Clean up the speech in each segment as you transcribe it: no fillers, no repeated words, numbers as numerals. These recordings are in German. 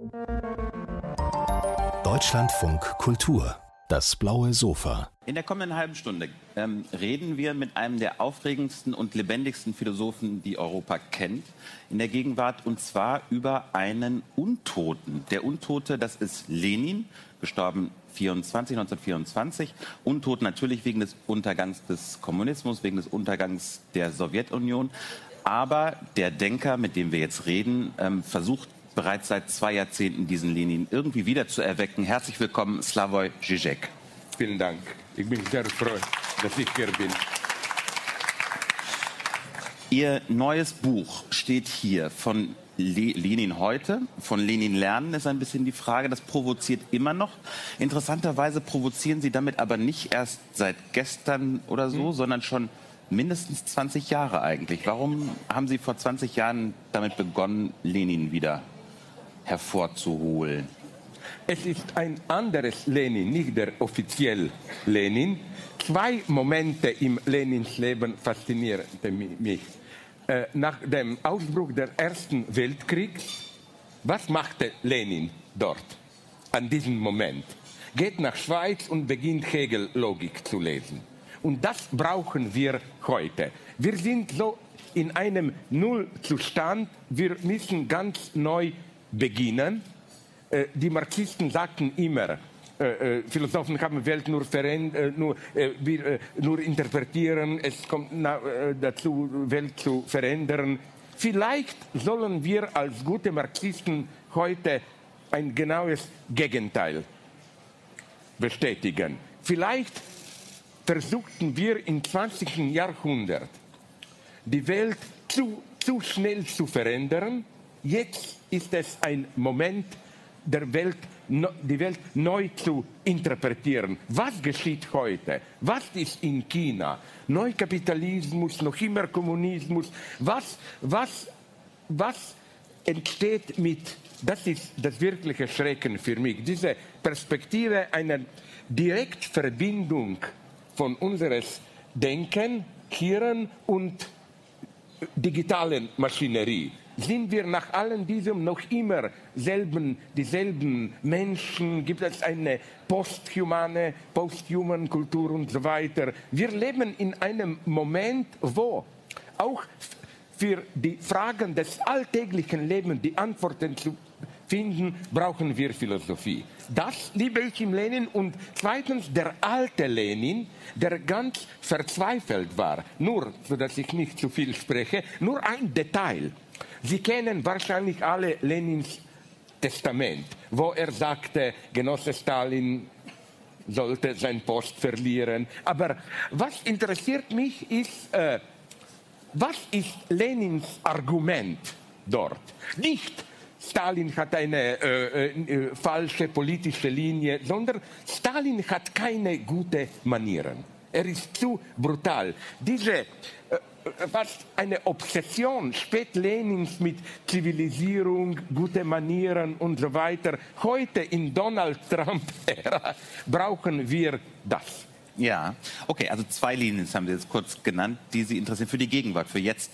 Deutschlandfunk Kultur, das blaue Sofa. In der kommenden halben Stunde reden wir mit einem der aufregendsten und lebendigsten Philosophen, die Europa kennt, in der Gegenwart, und zwar über einen Untoten. Der Untote, das ist Lenin, gestorben 1924. Untot natürlich wegen des Untergangs des Kommunismus, wegen des Untergangs der Sowjetunion. Aber der Denker, mit dem wir jetzt reden, versucht bereits seit 2 Jahrzehnten diesen Lenin irgendwie wieder zu erwecken. Herzlich willkommen, Slavoj Žižek. Vielen Dank. Ich bin sehr froh, dass ich hier bin. Ihr neues Buch steht hier, von Lenin heute, von Lenin lernen, ist ein bisschen die Frage. Das provoziert immer noch. Interessanterweise provozieren Sie damit aber nicht erst seit gestern oder so, sondern schon mindestens 20 Jahre eigentlich. Warum haben Sie vor 20 Jahren damit begonnen, Lenin wieder hervorzuholen? Es ist ein anderes Lenin, nicht der offizielle Lenin. 2 Momente im Lenins Leben faszinierten mich. Nach dem Ausbruch des Ersten Weltkriegs, was machte Lenin dort, an diesem Moment? Geht nach Schweiz und beginnt Hegel-Logik zu lesen. Und das brauchen wir heute. Wir sind so in einem Nullzustand, wir müssen ganz neu beginnen. Die Marxisten sagten immer, Philosophen haben Welt nur interpretieren, es kommt dazu, Welt zu verändern. Vielleicht sollen wir als gute Marxisten heute ein genaues Gegenteil bestätigen. Vielleicht versuchten wir im 20. Jahrhundert die Welt zu schnell zu verändern. Jetzt ist es ein Moment, die Welt neu zu interpretieren. Was geschieht heute? Was ist in China? Neukapitalismus, noch immer Kommunismus. Was entsteht mit, das ist das wirkliche Schrecken für mich, diese Perspektive einer Direktverbindung von unseres Denken, Hirn und digitalen Maschinerie. Sind wir nach allem diesem noch immer dieselben Menschen? Gibt es eine posthuman Kultur und so weiter? Wir leben in einem Moment, wo auch für die Fragen des alltäglichen Lebens die Antworten zu finden, brauchen wir Philosophie. Das liebe ich im Lenin. Und zweitens, der alte Lenin, der ganz verzweifelt war. Nur, sodass ich nicht zu viel spreche, nur ein Detail. Sie kennen wahrscheinlich alle Lenins Testament, wo er sagte, Genosse Stalin sollte seinen Post verlieren. Aber was interessiert mich ist, was ist Lenins Argument dort? Nicht Stalin hat eine falsche politische Linie, sondern Stalin hat keine guten Manieren. Er ist zu brutal. Diese eine Obsession spät Lenins mit Zivilisierung, gute Manieren und so weiter. Heute in Donald Trump-Ära brauchen wir das. Ja, okay, also 2 Lenins haben Sie jetzt kurz genannt, die Sie interessieren für die Gegenwart, für jetzt.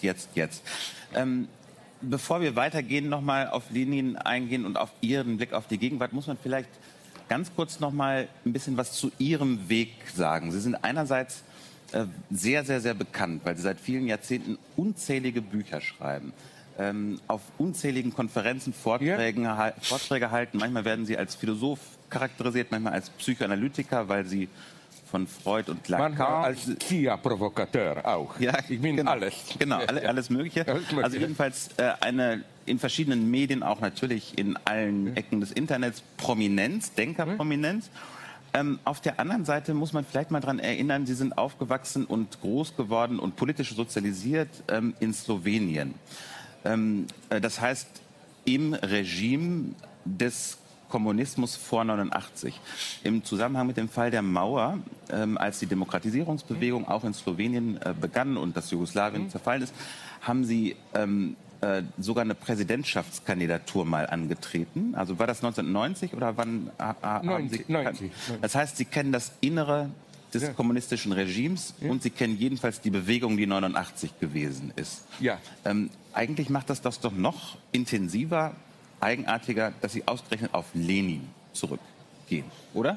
Bevor wir weitergehen, nochmal auf Lenin eingehen und auf Ihren Blick auf die Gegenwart, muss man vielleicht ganz kurz nochmal ein bisschen was zu Ihrem Weg sagen. Sie sind einerseits sehr, sehr, sehr bekannt, weil Sie seit vielen Jahrzehnten unzählige Bücher schreiben, auf unzähligen Konferenzen Vorträge halten. Manchmal werden Sie als Philosoph charakterisiert, manchmal als Psychoanalytiker, weil Sie von Freud und Lacan. Manchmal als Tia-Provokateur auch. Ja, ich bin genau, alles. Genau, alles Mögliche. Also jedenfalls in verschiedenen Medien, auch natürlich in allen Ecken des Internets, Prominenz, Denkerprominenz. Auf der anderen Seite muss man vielleicht mal daran erinnern, Sie sind aufgewachsen und groß geworden und politisch sozialisiert in Slowenien. Das heißt, im Regime des Kommunismus vor 89. Im Zusammenhang mit dem Fall der Mauer, als die Demokratisierungsbewegung auch in Slowenien begann und das Jugoslawien zerfallen ist, haben Sie sogar eine Präsidentschaftskandidatur mal angetreten. Also war das 1990 oder wann haben Sie... 90. Das heißt, Sie kennen das Innere des kommunistischen Regimes und Sie kennen jedenfalls die Bewegung, die 89 gewesen ist. Ja. Eigentlich macht das doch noch intensiver eigenartiger, dass Sie ausgerechnet auf Lenin zurückgehen, oder?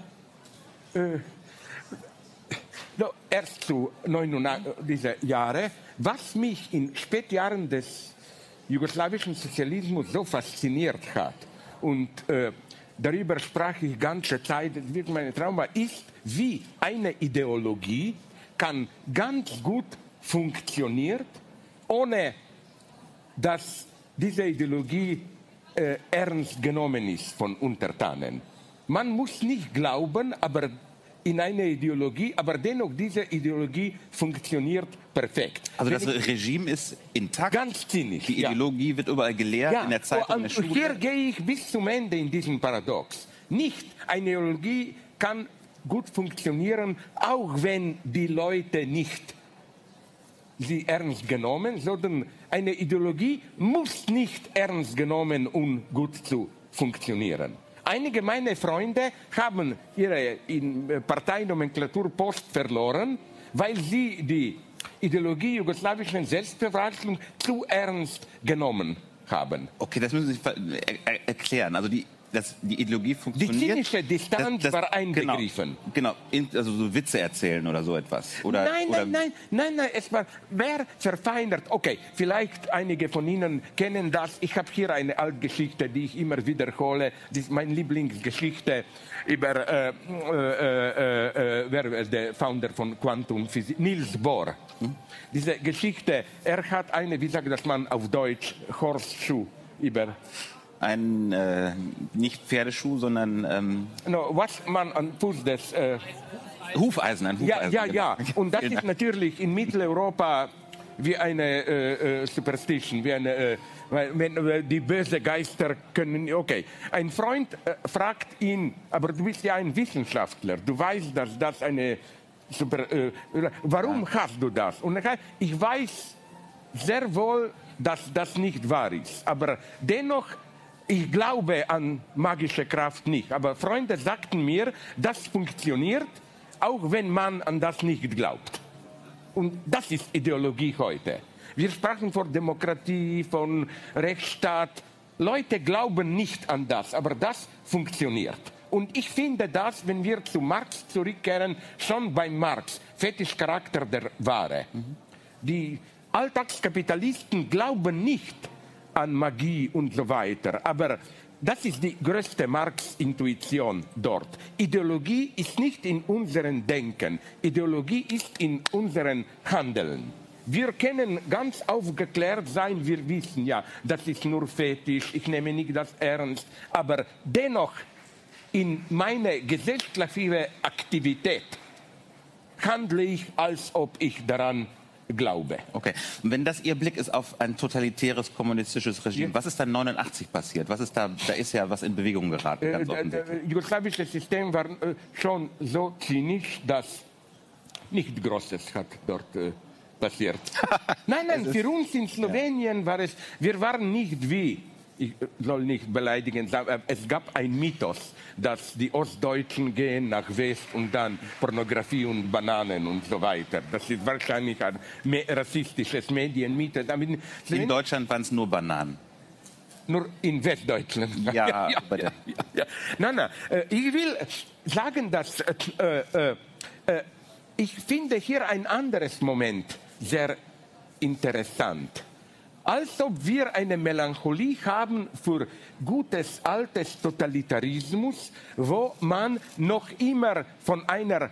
Erst zu 89 dieser Jahre. Was mich in Spätjahren des jugoslawischen Sozialismus so fasziniert hat, und darüber sprach ich ganze Zeit, das wird mein Trauma, ist, wie eine Ideologie kann ganz gut funktioniert, ohne dass diese Ideologie ernst genommen ist von Untertanen. Man muss nicht glauben, aber in eine Ideologie, aber dennoch diese Ideologie funktioniert perfekt. Also das Regime ist intakt. Ganz zinnig. Die Ideologie wird überall gelehrt in der Zeitung, in der Schule. Hier gehe ich bis zum Ende in diesem Paradox. Nicht eine Ideologie kann gut funktionieren, auch wenn die Leute nicht sie ernst genommen, sondern eine Ideologie muss nicht ernst genommen, um gut zu funktionieren. Einige meiner Freunde haben ihre Parteinomenklaturpost verloren, weil sie die Ideologie jugoslawischen Selbstverwaltung zu ernst genommen haben. Okay, das müssen Sie erklären. Also die Ideologie funktioniert. Die zynische Distanz war einbegriffen. Genau, also so Witze erzählen oder so etwas. Oder, nein, es war verfeinert. Okay, vielleicht einige von Ihnen kennen das. Ich habe hier eine Altgeschichte, die ich immer wiederhole. Das ist meine Lieblingsgeschichte über der Founder von Quantum Physik, Niels Bohr. Diese Geschichte, er hat eine, wie sagt das man auf Deutsch, Horseshoe über... Ein nicht Pferdeschuh, sondern... was man an Fuß des... Hufeisen, ein Hufeisen. Ja. Und das ist natürlich in Mitteleuropa wie eine Superstition, wie eine... wenn die bösen Geister können... Okay. Ein Freund fragt ihn, aber du bist ja ein Wissenschaftler, du weißt, dass das eine... warum hast du das? Und er sagt, ich weiß sehr wohl, dass das nicht wahr ist, aber dennoch... Ich glaube an magische Kraft nicht, aber Freunde sagten mir, das funktioniert, auch wenn man an das nicht glaubt. Und das ist Ideologie heute. Wir sprachen von Demokratie, von Rechtsstaat. Leute glauben nicht an das, aber das funktioniert. Und ich finde das, wenn wir zu Marx zurückkehren, schon bei Marx, Fetischcharakter der Ware. Die Alltagskapitalisten glauben nicht an Magie und so weiter. Aber das ist die größte Marx-Intuition dort. Ideologie ist nicht in unserem Denken. Ideologie ist in unserem Handeln. Wir können ganz aufgeklärt sein, wir wissen ja, das ist nur Fetisch, ich nehme nicht das ernst. Aber dennoch, in meiner gesellschaftlichen Aktivität handle ich, als ob ich daran glaube. Okay. Und wenn das Ihr Blick ist auf ein totalitäres kommunistisches Regime, was ist dann 89 passiert? Was ist da ist ja was in Bewegung geraten. Ganz das jugoslawische System war schon so zynisch, dass nichts Großes hat dort passiert. Nein, für uns in Slowenien war es, wir waren nicht wie, ich soll nicht beleidigend sagen, es gab ein Mythos, dass die Ostdeutschen gehen nach West und dann Pornografie und Bananen und so weiter. Das ist wahrscheinlich ein rassistisches Medienmythos. In Deutschland waren es nur Bananen. Nur in Westdeutschland. Ja. Nein, ich will sagen, dass ich finde hier ein anderes Moment sehr interessant. Als ob wir eine Melancholie haben für gutes, altes Totalitarismus, wo man noch immer von einer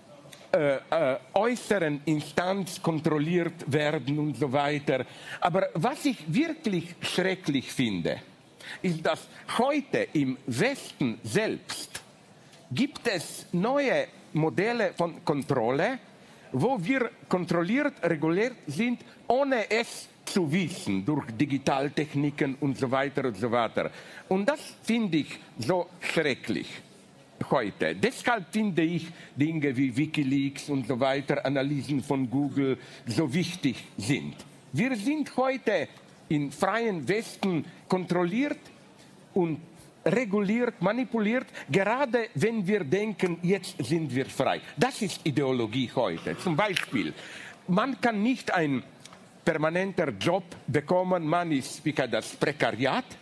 äußeren Instanz kontrolliert werden und so weiter. Aber was ich wirklich schrecklich finde, ist, dass heute im Westen selbst gibt es neue Modelle von Kontrolle, wo wir kontrolliert, reguliert sind, ohne es zu wissen, durch Digitaltechniken und so weiter und so weiter. Und das finde ich so schrecklich heute. Deshalb finde ich Dinge wie Wikileaks und so weiter, Analysen von Google, so wichtig sind. Wir sind heute im freien Westen kontrolliert und reguliert, manipuliert, gerade wenn wir denken, jetzt sind wir frei. Das ist Ideologie heute. Zum Beispiel, man kann nicht ein permanenter Job bekommen, man ist wie das Prekariat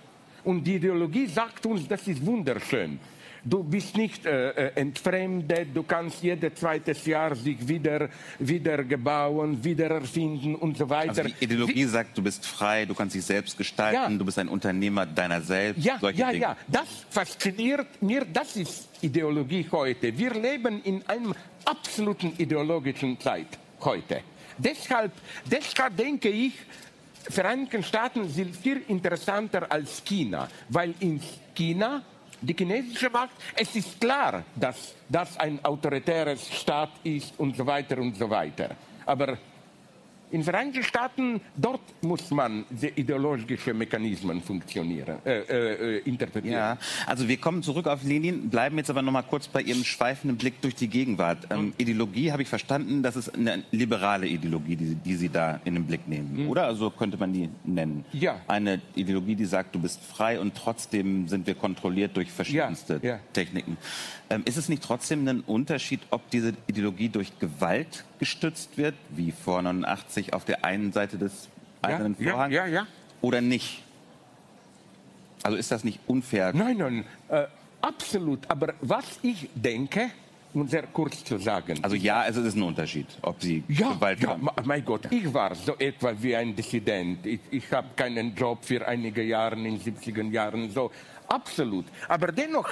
Und die Ideologie sagt uns, das ist wunderschön. Du bist nicht entfremdet, du kannst jedes zweites Jahr sich wieder gebauen, wieder erfinden und so weiter. Also die Ideologie sagt, du bist frei, du kannst dich selbst gestalten, du bist ein Unternehmer deiner selbst. Solche Dinge. Ja, das fasziniert mir, das ist Ideologie heute. Wir leben in einer absoluten ideologischen Zeit heute. Deshalb denke ich, Vereinigte Staaten sind viel interessanter als China, weil in China, die chinesische Macht, es ist klar, dass das ein autoritäres Staat ist und so weiter und so weiter. Aber in den Vereinigten Staaten, dort muss man die ideologischen Mechanismen interpretieren. Ja, also wir kommen zurück auf Lenin, bleiben jetzt aber noch mal kurz bei Ihrem schweifenden Blick durch die Gegenwart. Ideologie, habe ich verstanden, das ist eine liberale Ideologie, die Sie da in den Blick nehmen, oder? Also könnte man die nennen. Ja. Eine Ideologie, die sagt, du bist frei und trotzdem sind wir kontrolliert durch verschiedenste Techniken. Ist es nicht trotzdem ein Unterschied, ob diese Ideologie durch Gewalt gestützt wird, wie vor 89 auf der einen Seite des Eisernen Vorhangs, oder nicht? Also ist das nicht unfair? Nein, absolut. Aber was ich denke, um sehr kurz zu sagen. Also ja, es ist ein Unterschied, ob Sie Gewalt haben. Mein Gott, ich war so etwa wie ein Dissident. Ich habe keinen Job für einige Jahre in den 70er Jahren, so absolut. Aber dennoch,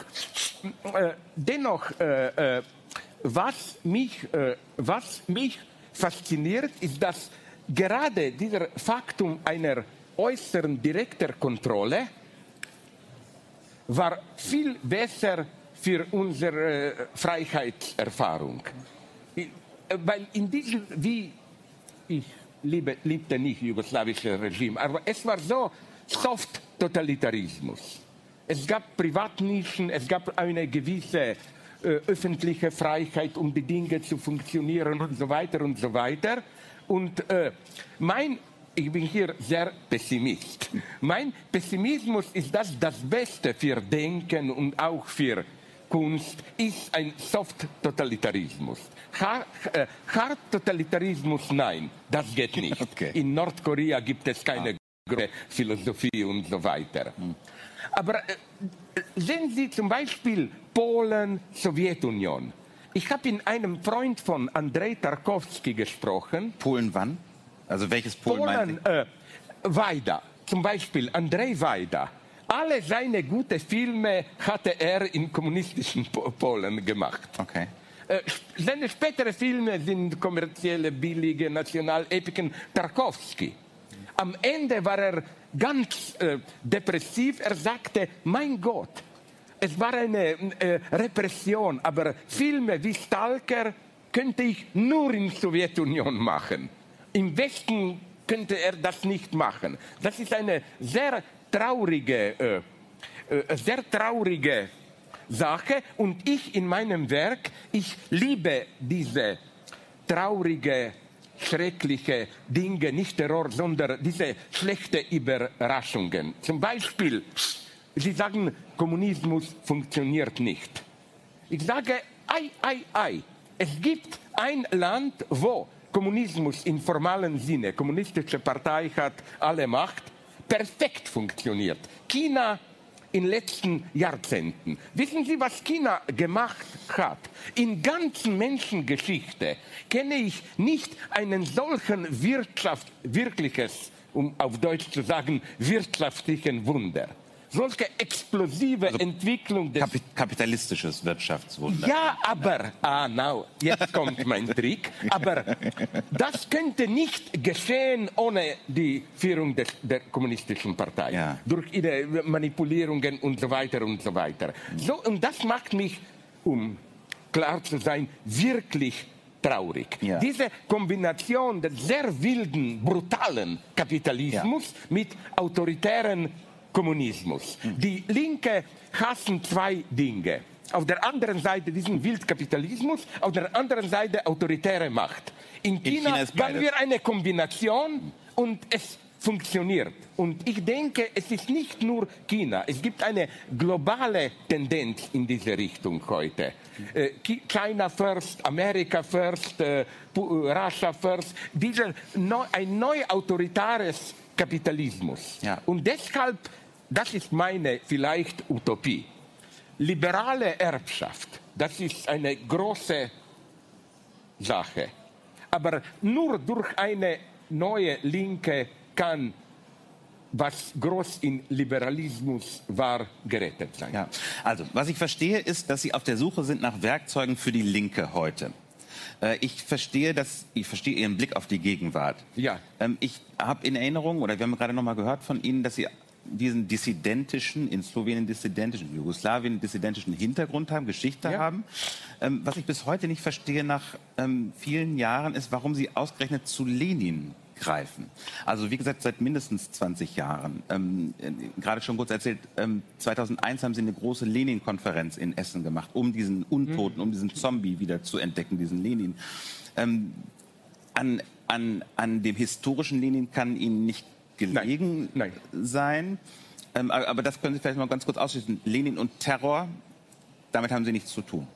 was mich fasziniert, ist, dass gerade dieser Faktum einer äußeren direkten Kontrolle war viel besser für unsere Freiheitserfahrung. Weil in diesem, ich liebte nicht jugoslawisches Regime, aber es war so Soft-Totalitarismus. Es gab Privatnischen, es gab eine gewisse öffentliche Freiheit, um die Dinge zu funktionieren und so weiter und so weiter. Und ich bin hier sehr Pessimist. Mein Pessimismus ist, dass das Beste für Denken und auch für Kunst ist ein Soft-Totalitarismus. Hard-Totalitarismus, nein, das geht nicht. Okay. In Nordkorea gibt es keine Philosophie und so weiter. Aber sehen Sie zum Beispiel Polen, Sowjetunion. Ich habe mit einem Freund von Andrzej Tarkowski gesprochen. Polen wann? Also welches Polen meinen Sie? Wajda, zum Beispiel Andrzej Wajda. Alle seine guten Filme hatte er in kommunistischen Polen gemacht. Okay. Seine späteren Filme sind kommerzielle, billige Nationalepiken Tarkowski. Am Ende war er ganz depressiv. Er sagte, mein Gott, es war eine Repression, aber Filme wie Stalker könnte ich nur in der Sowjetunion machen. Im Westen könnte er das nicht machen. Das ist eine sehr traurige Sache. Und ich in meinem Werk, ich liebe diese traurige, schreckliche Dinge, nicht Terror, sondern diese schlechten Überraschungen. Zum Beispiel, Sie sagen, Kommunismus funktioniert nicht. Ich sage, es gibt ein Land, wo Kommunismus im formalen Sinne, kommunistische Partei hat alle Macht, perfekt funktioniert. China in den letzten Jahrzehnten. Wissen Sie, was China gemacht hat? In ganzen Menschengeschichte kenne ich nicht einen solchen wirkliches, um auf Deutsch zu sagen, wirtschaftlichen Wunder. Solche explosive Entwicklung des... Kapitalistisches Wirtschaftswunder. Ja, aber... jetzt kommt mein Trick. Aber das könnte nicht geschehen ohne die Führung der kommunistischen Partei. Ja. Durch ihre Manipulierungen und so weiter und so weiter. So, und das macht mich, um klar zu sein, wirklich traurig. Ja. Diese Kombination des sehr wilden, brutalen Kapitalismus mit autoritären Kommunismus. Die Linke hassen zwei Dinge. Auf der anderen Seite diesen Wildkapitalismus, auf der anderen Seite autoritäre Macht. In China haben wir eine Kombination und es funktioniert. Und ich denke, es ist nicht nur China. Es gibt eine globale Tendenz in diese Richtung heute. China first, America first, Russia first. Ein neu autoritäres Kapitalismus. Ja. Und deshalb das ist meine vielleicht Utopie. Liberale Erbschaft, das ist eine große Sache. Aber nur durch eine neue Linke kann, was groß in Liberalismus war, gerettet sein. Ja. Also, was ich verstehe, ist, dass Sie auf der Suche sind nach Werkzeugen für die Linke heute. Ich verstehe Ihren Blick auf die Gegenwart. Ja. Ich habe in Erinnerung, oder wir haben gerade noch mal gehört von Ihnen, dass Sie diesen dissidentischen, in Slowenien dissidentischen, in Jugoslawien dissidentischen Hintergrund haben, Geschichte haben. Was ich bis heute nicht verstehe nach vielen Jahren ist, warum Sie ausgerechnet zu Lenin greifen. Also wie gesagt, seit mindestens 20 Jahren. Gerade schon kurz erzählt, 2001 haben Sie eine große Lenin-Konferenz in Essen gemacht, um diesen Untoten, um diesen Zombie wieder zu entdecken, diesen Lenin. An dem historischen Lenin kann Ihnen nicht gelegen sein. Aber das können Sie vielleicht mal ganz kurz ausschließen. Lenin und Terror, damit haben Sie nichts zu tun.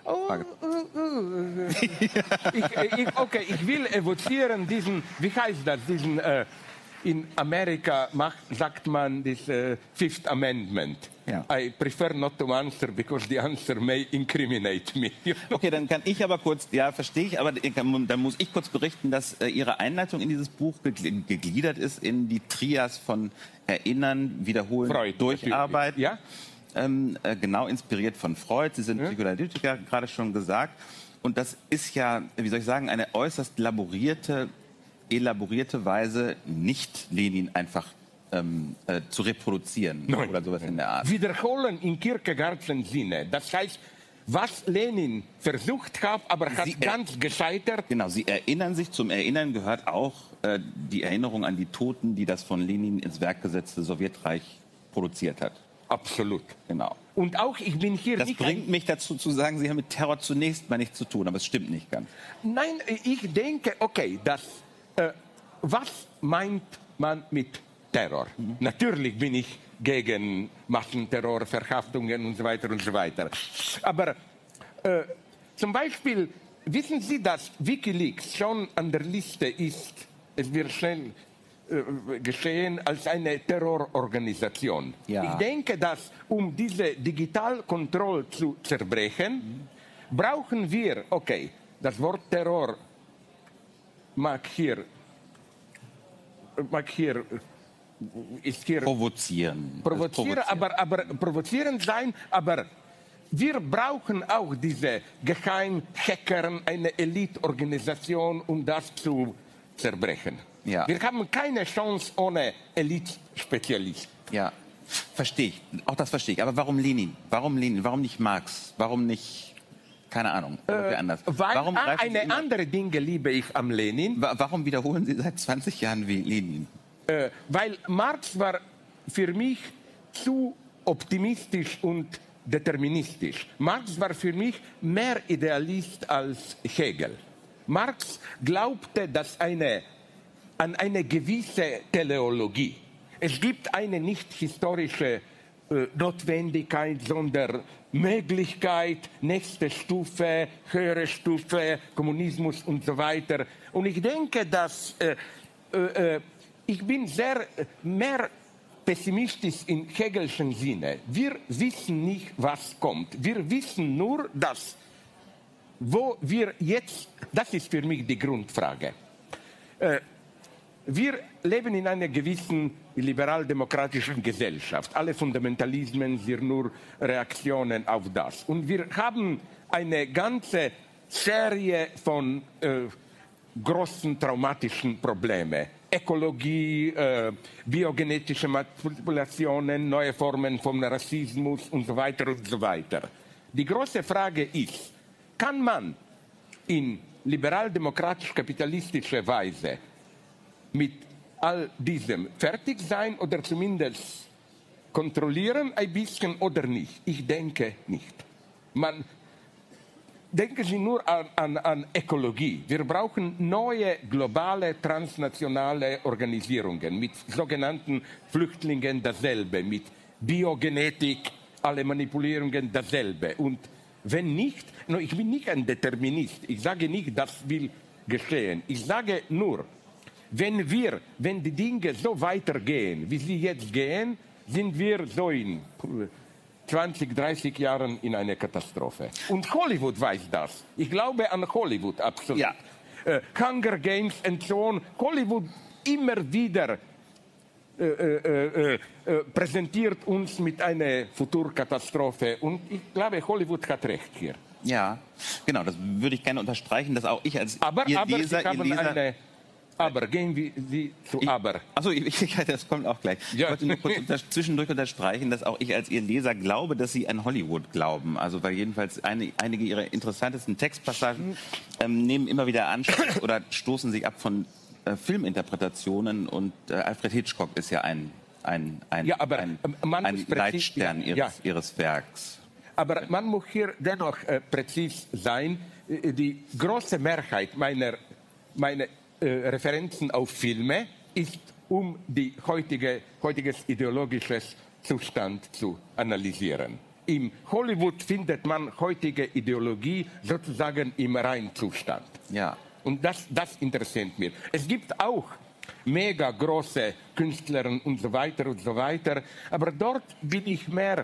Ich will evozieren diesen, wie heißt das, diesen, in Amerika sagt man das Fifth Amendment. Ja. I prefer not to answer because the answer may incriminate me. Okay, dann kann ich aber kurz, ja, verstehe ich, aber dann muss ich kurz berichten, dass Ihre Einleitung in dieses Buch gegliedert ist in die Trias von Erinnern, Wiederholen, Freud, Durcharbeiten. Ja? Genau inspiriert von Freud. Sie sind Psychoanalytiker, gerade schon gesagt. Und das ist ja, wie soll ich sagen, eine äußerst elaborierte Weise, nicht Lenin einfach zu reproduzieren. Nein. Oder sowas in der Art. Wiederholen in Kierkegaardschen Sinne. Das heißt, was Lenin versucht hat, aber hat ganz gescheitert. Genau, Sie erinnern sich, zum Erinnern gehört auch die Erinnerung an die Toten, die das von Lenin ins Werk gesetzte Sowjetreich produziert hat. Absolut. Genau. Und auch, ich bin hier das nicht... bringt mich dazu zu sagen, Sie haben mit Terror zunächst mal nichts zu tun, aber es stimmt nicht ganz. Nein, ich denke, okay, was meint man mit Terror? Natürlich bin ich gegen Massenterror, Verhaftungen und so weiter und so weiter. Aber zum Beispiel, wissen Sie, dass Wikileaks schon an der Liste ist, es wird schnell geschehen, als eine Terrororganisation. Ja. Ich denke, dass um diese Digitalkontrolle zu zerbrechen, brauchen wir, okay, das Wort Terror ist hier provozieren, aber provozierend sein, aber wir brauchen auch diese Geheimhacker, eine Elite-Organisation, um das zu zerbrechen. Ja. Wir haben keine Chance ohne Elite-Spezialisten. Ja, verstehe ich. Auch das verstehe ich. Aber warum Lenin? Warum Lenin? Warum nicht Marx? Warum nicht, keine Ahnung, anders? Weil warum eine andere Dinge liebe ich am Lenin. Warum wiederholen Sie seit 20 Jahren wie Lenin? Weil Marx war für mich zu optimistisch und deterministisch. Marx war für mich mehr Idealist als Hegel. Marx glaubte, dass an eine gewisse Teleologie. Es gibt eine nicht historische Notwendigkeit, sondern Möglichkeit, nächste Stufe, höhere Stufe, Kommunismus und so weiter. Und ich denke, dass ich bin mehr pessimistisch in Hegelschen Sinne. Wir wissen nicht, was kommt. Wir wissen nur, dass wo wir jetzt, das ist für mich die Grundfrage. Wir leben in einer gewissen liberal-demokratischen Gesellschaft. Alle Fundamentalismen sind nur Reaktionen auf das. Und wir haben eine ganze Serie von großen traumatischen Problemen. Ökologie, biogenetische Manipulationen, neue Formen von Rassismus und so weiter und so weiter. Die große Frage ist, kann man in liberal-demokratisch-kapitalistischer Weise mit all diesem fertig sein oder zumindest kontrollieren ein bisschen oder nicht? Ich denke nicht. Denken Sie nur an Ökologie. Wir brauchen neue globale transnationale Organisierungen mit sogenannten Flüchtlingen dasselbe, mit Biogenetik, alle Manipulierungen dasselbe. Und wenn nicht, ich bin nicht ein Determinist, ich sage nicht, das will geschehen. Ich sage nur, wenn die Dinge so weitergehen, wie sie jetzt gehen, sind wir so in 20, 30 Jahren in einer Katastrophe. Und Hollywood weiß das. Ich glaube an Hollywood, absolut. Ja. Hunger Games und so on. Hollywood immer wieder präsentiert uns mit einer Futurkatastrophe. Und ich glaube, Hollywood hat recht hier. Ja, genau, das würde ich gerne unterstreichen, dass auch ich als Aber Leser... Aber gehen wir zu Aber. Achso, das kommt auch gleich. Ja. Ich wollte nur kurz zwischendurch unterstreichen, dass auch ich als Ihr Leser glaube, dass Sie an Hollywood glauben. Also weil jedenfalls einige Ihrer interessantesten Textpassagen nehmen immer wieder Anstoß oder stoßen sich ab von Filminterpretationen. Und Alfred Hitchcock ist ja ein Leitstern Ihres Werks. Aber man muss hier dennoch präzis sein. Die große Mehrheit meiner Referenzen auf Filme ist, um die heutiges ideologisches Zustand zu analysieren. Im Hollywood findet man heutige Ideologie sozusagen im Reinzustand. Ja. Und das interessiert mich. Es gibt auch mega große Künstler und so weiter, aber dort bin ich mehr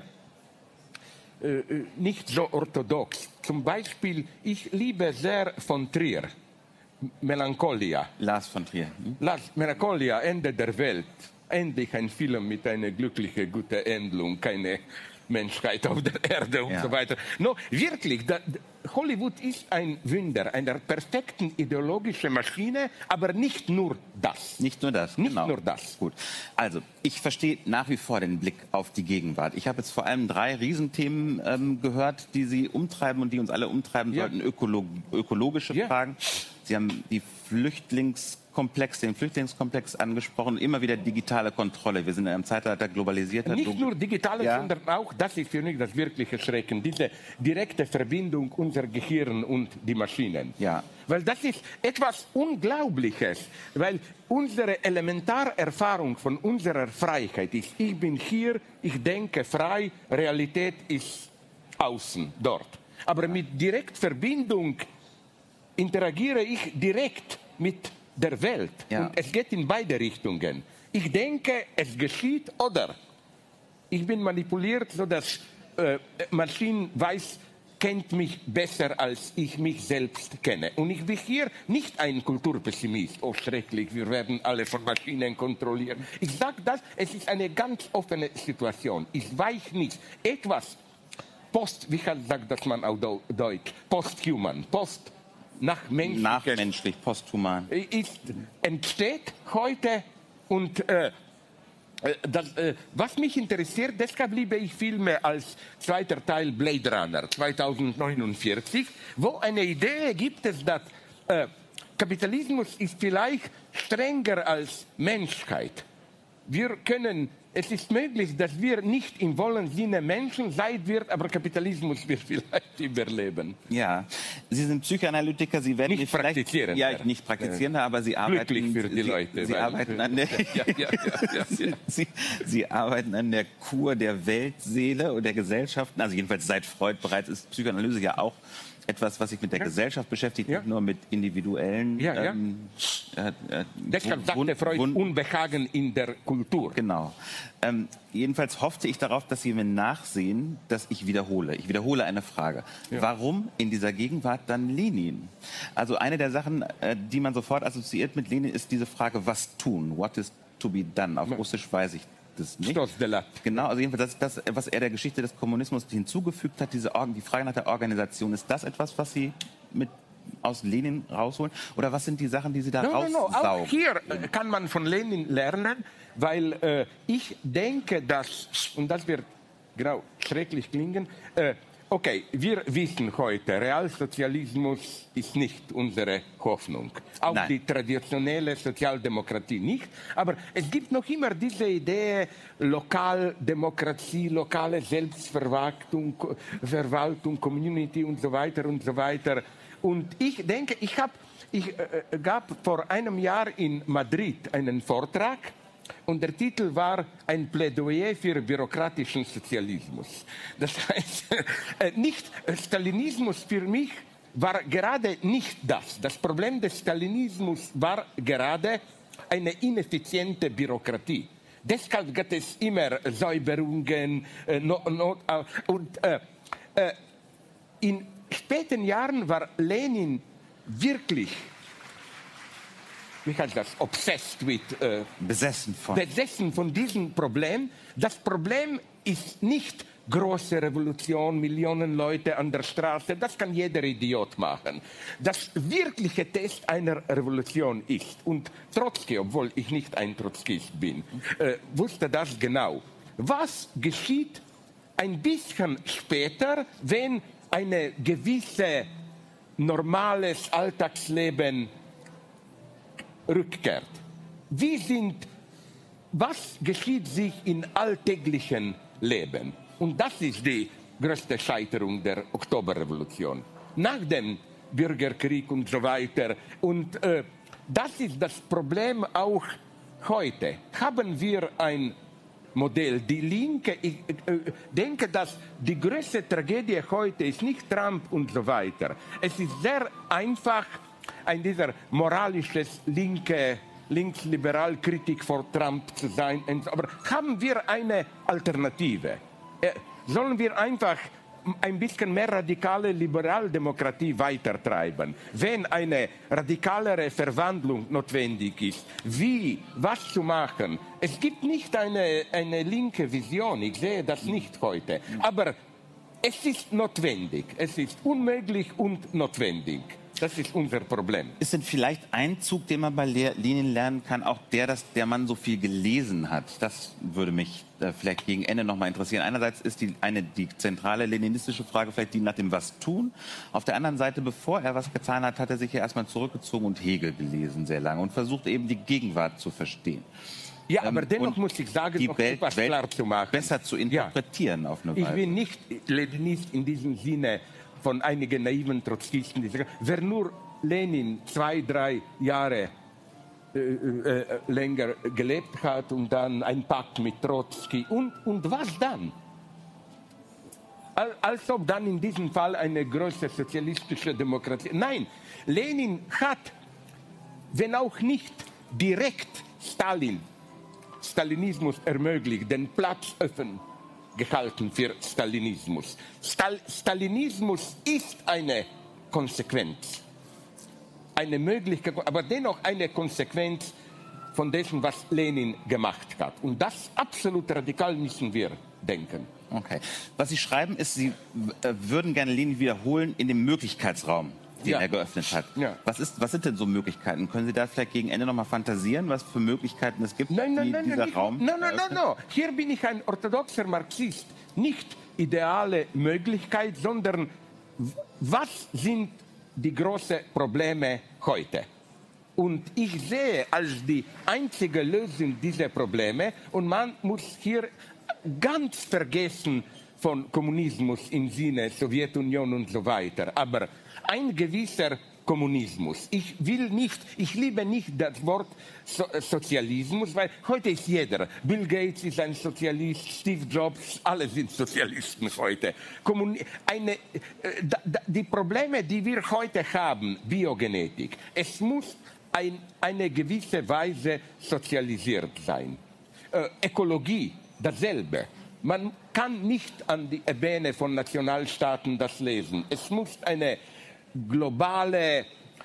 nicht so orthodox. Zum Beispiel, ich liebe sehr von Trier. Melancholia. Lars von Trier. Melancholia, Ende der Welt. Endlich ein Film mit einer glücklichen, guten Endung, keine Menschheit auf der Erde und so weiter. No, wirklich, Hollywood ist ein Wunder, eine perfekte ideologische Maschine, aber nicht nur das. Nicht nur das, nicht genau. Nur das. Gut. Also, ich verstehe nach wie vor den Blick auf die Gegenwart. Ich habe jetzt vor allem 3 Riesenthemen gehört, die Sie umtreiben und die uns alle umtreiben sollten. Ökologische Fragen. Sie haben den Flüchtlingskomplex angesprochen, immer wieder digitale Kontrolle. Wir sind in einem Zeitalter globalisierter. Nicht nur digitale, sondern auch, das ist für mich das wirkliche Schrecken, diese direkte Verbindung unser Gehirn und die Maschinen. Ja. Weil das ist etwas Unglaubliches, weil unsere Elementarerfahrung von unserer Freiheit ist, ich bin hier, ich denke frei, Realität ist außen, dort. Aber mit Direktverbindung interagiere ich direkt mit der Welt. Ja. Und es geht in beide Richtungen. Ich denke, es geschieht oder ich bin manipuliert, sodass Maschine kennt mich besser, als ich mich selbst kenne. Und ich bin hier nicht ein Kulturpessimist. Oh, schrecklich, wir werden alle von Maschinen kontrolliert. Ich sage das, es ist eine ganz offene Situation. Ich weiß nicht, etwas wie sagt das man auf Deutsch? Posthuman, nachmenschlich, posthuman. Entsteht heute und was mich interessiert, deshalb liebe ich Filme als zweiter Teil Blade Runner 2049, wo eine Idee gibt es, dass Kapitalismus ist vielleicht strenger als Menschheit. Es ist möglich, dass wir nicht im vollen Sinne Menschen sein wird, aber Kapitalismus wird vielleicht überleben. Ja, Sie sind Psychoanalytiker, Sie werden nicht praktizieren. Ja, nicht praktizierender, aber Sie arbeiten... Glücklich für die Leute. Sie arbeiten an der... Sie arbeiten an der Kur der Weltseele und der Gesellschaften. Also jedenfalls seit Freud bereits ist Psychoanalyse ja auch etwas, was sich mit der Gesellschaft beschäftigt, nicht nur mit individuellen... Deshalb sagte Freud Unbehagen in der Kultur. Genau. Jedenfalls hoffte ich darauf, dass Sie mir nachsehen, dass ich wiederhole. Ich wiederhole eine Frage. Ja. Warum in dieser Gegenwart dann Lenin? Also eine der Sachen, die man sofort assoziiert mit Lenin, ist diese Frage, was tun? What is to be done? Auf Russisch weiß ich das nicht. Genau, also jedenfalls das, was er der Geschichte des Kommunismus hinzugefügt hat, die Frage nach der Organisation. Ist das etwas, was Sie aus Lenin rausholen? Oder was sind die Sachen, die Sie da raussaugen? Auch hier kann man von Lenin lernen, weil ich denke, dass, und das wird genau schrecklich klingen, okay, wir wissen heute, Realsozialismus ist nicht unsere Hoffnung. Auch Nein. Die traditionelle Sozialdemokratie nicht. Aber es gibt noch immer diese Idee, Lokaldemokratie, lokale Selbstverwaltung, Community und so weiter und so weiter. Und ich denke, ich gab vor einem Jahr in Madrid einen Vortrag und der Titel war ein Plädoyer für bürokratischen Sozialismus. Das heißt, Stalinismus für mich war gerade nicht das. Das Problem des Stalinismus war gerade eine ineffiziente Bürokratie. deshalb gibt es immer Säuberungen. In späten Jahren war Lenin wirklich, wie heißt das, obsessed with, besessen von diesem Problem. Das Problem ist nicht große Revolution, Millionen Leute an der Straße, das kann jeder Idiot machen. Das wirkliche Test einer Revolution ist, und Trotzki, obwohl ich nicht ein Trotzkist bin, wusste das genau. Was geschieht ein bisschen später, wenn ein gewisses normales Alltagsleben rückkehrt? Was geschieht sich im alltäglichen Leben? Und das ist die größte Scheiterung der Oktoberrevolution. Nach dem Bürgerkrieg und so weiter. Und das ist das Problem auch heute. Haben wir ein Modell. Die Linke, ich denke, dass die größte Tragödie heute ist nicht Trump und so weiter. Es ist sehr einfach, dieser moralisches linksliberal Kritik vor Trump zu sein. Aber haben wir eine Alternative? Sollen wir einfach ein bisschen mehr radikale Liberaldemokratie weitertreiben? Wenn eine radikalere Verwandlung notwendig ist, was zu machen? Es gibt nicht eine linke Vision, ich sehe das nicht heute. Aber es ist notwendig, es ist unmöglich und notwendig. Das ist unser Problem. Ist denn vielleicht ein Zug, den man bei Lenin lernen kann, auch der Mann so viel gelesen hat? Das würde mich vielleicht gegen Ende noch mal interessieren. Einerseits ist die zentrale leninistische Frage vielleicht die nach dem Was tun. Auf der anderen Seite, bevor er was getan hat, hat er sich ja erstmal zurückgezogen und Hegel gelesen sehr lange und versucht eben die Gegenwart zu verstehen. Ja, aber dennoch muss ich sagen, die noch etwas klar zu machen. Besser zu interpretieren auf eine Weise. Ich bin nicht Leninist in diesem Sinne von einigen naiven Trotzkisten, die sagen, wer nur Lenin 2-3 Jahre länger gelebt hat und dann ein Pakt mit Trotzki und was dann? Als ob dann in diesem Fall eine große sozialistische Demokratie. Nein, Lenin hat, wenn auch nicht direkt Stalinismus ermöglicht, den Platz offen gehalten für Stalinismus. Stalinismus ist eine Konsequenz, eine Möglichkeit, aber dennoch eine Konsequenz von dem, was Lenin gemacht hat. Und das absolut radikal müssen wir denken. Okay. Was Sie schreiben, ist, Sie würden gerne Lenin wiederholen in dem Möglichkeitsraum, den er geöffnet hat. Ja. Was sind denn so Möglichkeiten? Können Sie da vielleicht gegen Ende noch mal fantasieren, was für Möglichkeiten es gibt, dieser Raum? Nein. Hier bin ich ein orthodoxer Marxist. Nicht ideale Möglichkeit, sondern was sind die großen Probleme heute? Und ich sehe als die einzige Lösung dieser Probleme, und man muss hier ganz vergessen von Kommunismus im Sinne Sowjetunion und so weiter, aber ein gewisser Kommunismus. Ich liebe nicht das Wort Sozialismus, weil heute ist jeder. Bill Gates ist ein Sozialist, Steve Jobs, alle sind Sozialisten heute. Die Probleme, die wir heute haben, Biogenetik, es muss eine gewisse Weise sozialisiert sein. Ökologie, dasselbe. Man kann nicht an die Ebene von Nationalstaaten das lesen. Es muss eine globale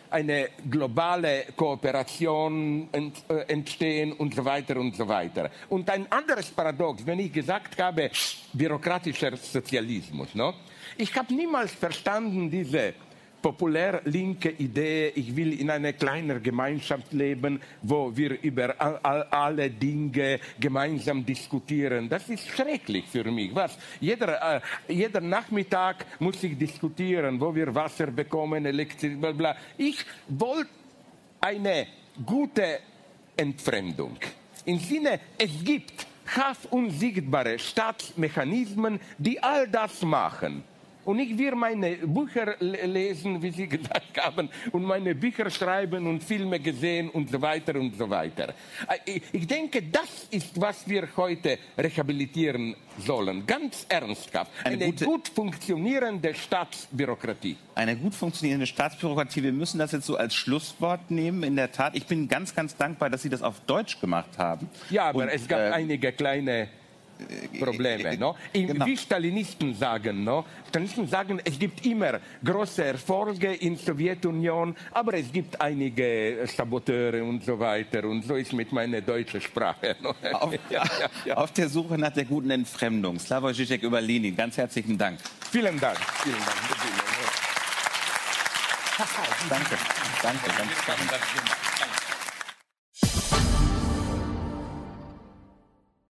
Kooperation entstehen und so weiter und so weiter. Und ein anderes Paradox, wenn ich gesagt habe, bürokratischer Sozialismus. No? Ich habe niemals verstanden diese populär linke Idee, ich will in einer kleinen Gemeinschaft leben, wo wir über alle Dinge gemeinsam diskutieren. Das ist schrecklich für mich. Was? Jeder Nachmittag muss ich diskutieren, wo wir Wasser bekommen, Elektrizität, bla bla. Ich wollte eine gute Entfremdung. Im Sinne, es gibt halb unsichtbare Staatsmechanismen, die all das machen. Und ich will meine Bücher lesen, wie Sie gesagt haben, und meine Bücher schreiben und Filme gesehen und so weiter und so weiter. Ich denke, das ist, was wir heute rehabilitieren sollen, ganz ernsthaft. Eine gut funktionierende Staatsbürokratie. Eine gut funktionierende Staatsbürokratie. Wir müssen das jetzt so als Schlusswort nehmen. In der Tat, ich bin ganz, ganz dankbar, dass Sie das auf Deutsch gemacht haben. Ja, aber es gab einige kleine Probleme. No? Genau. Wie Stalinisten sagen, no? Stalinisten sagen, es gibt immer große Erfolge in der Sowjetunion, aber es gibt einige Saboteure und so weiter. Und so ist mit meiner deutschen Sprache. No? Auf der Suche nach der guten Entfremdung. Slavoj Žižek über Lenin. Ganz herzlichen Dank. Vielen Dank. Vielen Dank. Danke. Danke. Danke.